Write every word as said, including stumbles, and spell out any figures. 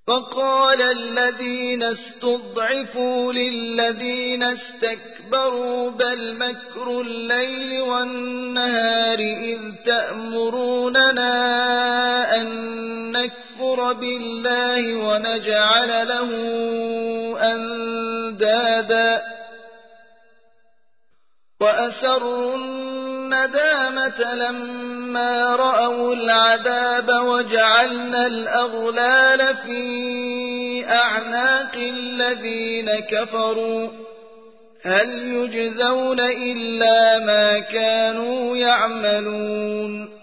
وقال الذين استضعفوا للذين استكبروا بل مكر الليل والنهار إذ تأمروننا أن نكفر بالله ونجعل له أندادا وأسروا الندامة لما رأوا العذاب وجعلنا الأغلال في أعناق الذين كفروا هل يجزون إلا ما كانوا يعملون